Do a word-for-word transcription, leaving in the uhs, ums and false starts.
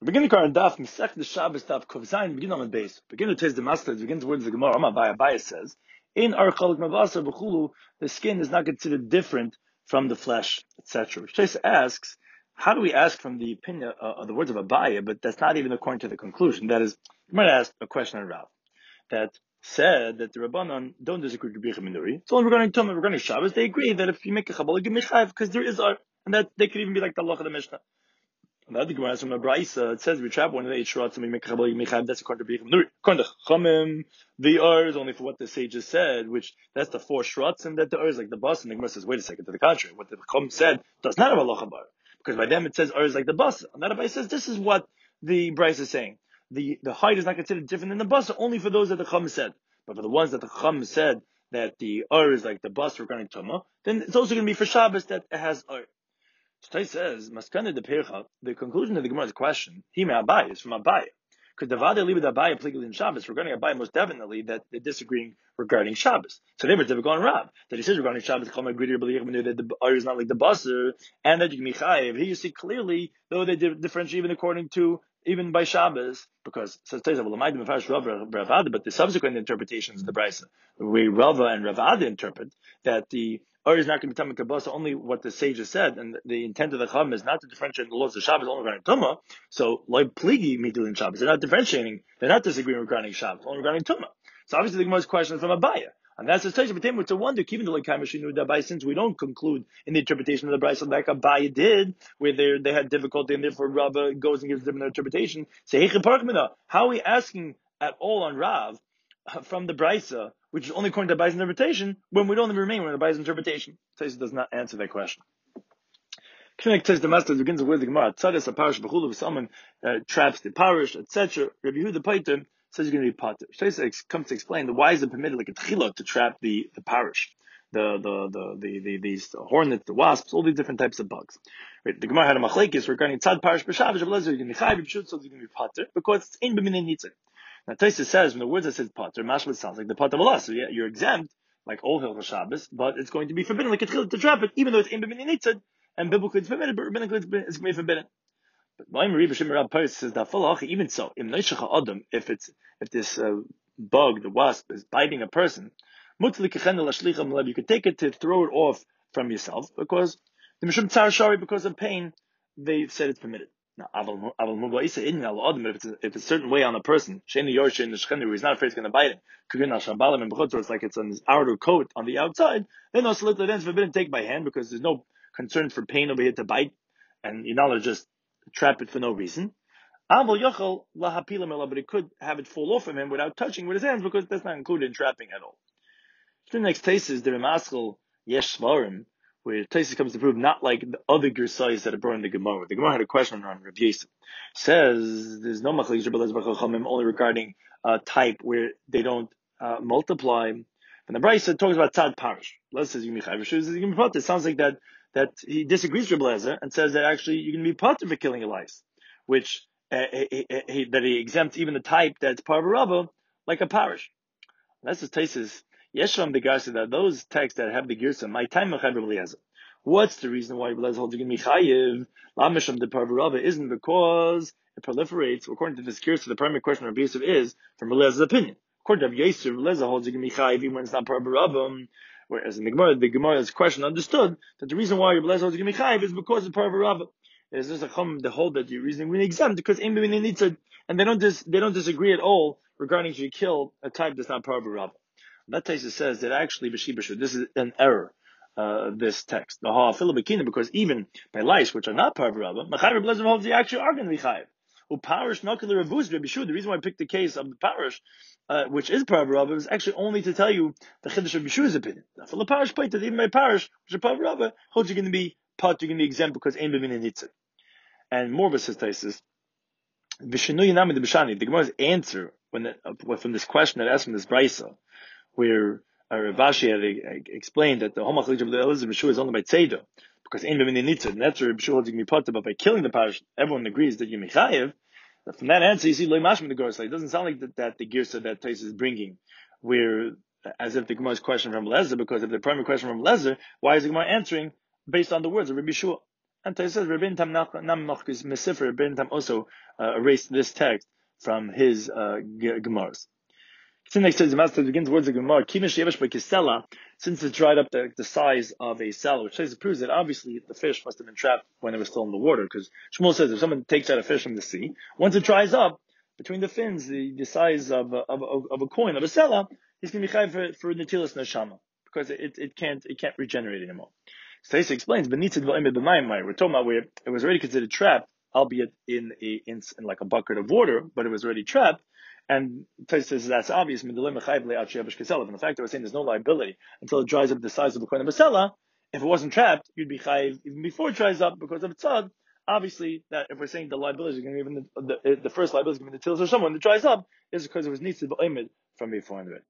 We begin the current daf Masech the Shabbos daf Kuf Zayin. Begin on the base. Begin to taste the master. Begin the words of the Gemara. Amar Abaye Abaye says, in our chaluk mavasa b'chulu, the skin is not considered different from the flesh, et cetera. Shais asks, how do we ask from the opinion uh, of the words of Abaye, but that's not even according to the conclusion. That is, you might ask a question on Rav that said that the Rabbanon don't disagree with Rabbi Minuri. So regarding Tumah, regarding Shabbos, they agree that if you make a Chabal, you give Michayev because there is art, and that they could even be like the Allah of the Mishnah. And the other Gemara is from the Braisa. It says we trap one of the eight shrots and we make a Chabal, Michayev. That's according to Rabbi Minuri. According to Chamim, the art is only for what the sages said, which that's the four shrots, and that the art is like the bus. And the Gemara says, wait a second, to the contrary, what the Chum said does not have Allah bar, because by them it says art is like the bus. And that Abai says this is what the Braisa is saying. The the height is not considered different than the bus, only for those that the Chum said. But for the ones that the Chum said that the Ur is like the bus regarding Tumah, then it's also going to be for Shabbos that it has Ur. So Tai says, Maskana de Pircha, the conclusion of the Gemara's question, Hime Abaye, is from Abaye. Because the Vade Liba Abaye applicable in Shabbos, regarding Abaye, most definitely that they're disagreeing regarding Shabbos. So they were difficult on Rav. That he says regarding Shabbos, Chum agreed to that the Ur is not like the bus, and that you can be Chayiv. Here you see clearly, though they differentiate even according to even by Shabbos, because so it says but the subsequent interpretations of the Brisa, the way Rava and Ravada interpret that the Ur is not going to be Tamil Kabasa, only what the sages said, and the intent of the Chum is not to differentiate the laws of Shabbos only regarding Tumah. So like Pligi Midul in Shabbos, they're not differentiating, they're not disagreeing regarding Shabbos, only regarding Tumah. So obviously the Gemara's question is from Abaya. And that's the stage of it's a wonder, keeping the Lekam Mashinu Dabai, since we don't conclude in the interpretation of the Brisa like Abaya did, where they they had difficulty, and therefore Rabba goes and gives a different interpretation. Say, how are we asking at all on Rav from the Brisa, which is only according to Abai's interpretation, when we don't even remain with Abai's interpretation? Taisa does not answer that question. Kinek says the master begins with the Gemara. Tzadas a parish b'chulu, if someone uh, traps the parish, et cetera. Rabbi Yehuda Paitim says he's going to be pater. Taisa comes to explain the why is it permitted like a tchila to trap the, the parish, the the the the, the these hornets, the wasps, all these different types of bugs. Right? The Gemara had a machlekes regarding tzad parish b'shabbos. Rabbi Lezer, you're going to be chayiv b'shut, so he's going to be pater because it's ein b'minei nitzah. Now Taisa says when the words that says pater, mashma sounds like the pater of Allah. So yeah, you're exempt like all Hilchos Shabbos, but it's going to be forbidden like a tchila to trap it, even though it's ein b'minei nitzah. And biblically it's permitted, but rabbinically it's going to be forbidden. But says that even so, if it's if this uh, bug, the wasp, is biting a person, you could take it to throw it off from yourself because the mishum tzar shari, because of pain, they said it's permitted. Now, if it's a, if it's a certain way on a person, he's not afraid it's going to bite him. It's like it's on his outer coat on the outside. Then also it's forbidden to take by hand because there's no concern for pain over here to bite, and you're not allowed to just trap it for no reason. But he could have it fall off from him without touching with his hands because that's not included in trapping at all. The next case is the Remaskal Yesh Svarim, where Taisus comes to prove not like the other Gersais that are brought in the Gemara. The Gemara had a question on Rav Yosef. Says there's no machlekes Rabbi Lezer bar Chachamim only regarding a type where they don't uh, multiply. And the Brisa talks about tzad parish. Lezer says you it sounds like that that he disagrees with Rabbi Lezer and says that actually you're going to be pater for killing a lice, which uh, he, he, he, that he exempts even the type that's part of a Rabbah like a parish. That's the Taisus. Yeshram the Garsa that those texts that have the Girsa, my time Rabbi Lezer. What's the reason why Rabbi Lezer holds you Michayev? Lamisham the part of a Rabbah isn't because it proliferates. According to this Girsa, the primary question of Rabbi Yosef is from Rabbi Lezer's opinion. According to Rabbi Yosef, Rabbi Lezer holds you Michayev even when it's not part of a Rabbah. Whereas in the Gemara, the Gemara's question understood that the reason why Rabbi Lezer holds you Michayev is because it's part of a Rabbah. Is this a chum the hold that you're reasoning we exempt because ein b'minei nitzah, and they don't dis, they don't disagree at all regarding should you kill a type that's not part of a Rabbah. That text says that actually b'shibashu, this is an error. Uh, this text, the ha'afilabekina, because even by lice which are not part of a Rabbah, Machai Rabbi Lezer holds you actually are going to be chayiv. Uparish nakil ravuz Rabbi Shua. The reason why I picked the case of the parish, uh, which is part of a Rabbah, is actually only to tell you the chiddush of Rabbi Shua's opinion. Now, for the parish plate, that even by parish, which is part of a Rabbah, holds you're going to be part, you're going to be exempt because ein b'minei nitzah. And more of a says Taisus, V'shinu Yinam the B'shani. The Gemara's answer when the, uh, from this question that asked from this brisa, where uh, Rav Ashi had uh, explained that the homachlich of the Elizabeth B'shua is only by tzeidah because ein b'minei nitzah, and that's where B'shua holds you can be but by killing the parish, everyone agrees that you mechayev. From that answer, you see loy mashma the Gemara. It doesn't sound like that, that the girsa that Taisus is bringing, where as if the Gemara's question from Lezer, because if the primary question from Lezer, why is the Gemara answering based on the words of Rabbi Shua? And Taisa says Rabbein Tam Nam Machkis Mesifra, Rabbein Tam also uh, erased this text from his uh, Gemaras. Next says the master begins words of Gemara. Kimish yevesh by kisela, since it dried up the, the size of a cell, which says it proves that obviously the fish must have been trapped when it was still in the water. Because Shmuel says if someone takes out a fish from the sea, once it dries up between the fins, the, the size of a, of, a, of a coin of a sela, he's going to be chayv for, for netilas neshama because it, it can't it can't regenerate anymore. So he explains, we're talking about where it was already considered trapped, albeit in a in, in like a bucket of water, but it was already trapped. And Tais says that's obvious. And the fact that we're saying there's no liability until it dries up the size of a coin of a sela, if it wasn't trapped, you'd be chayiv even before it dries up because of its tzad. Obviously, that if we're saying the liability is going to be given the, the, the first liability is given the till or someone that dries up is because it was needs to be from before and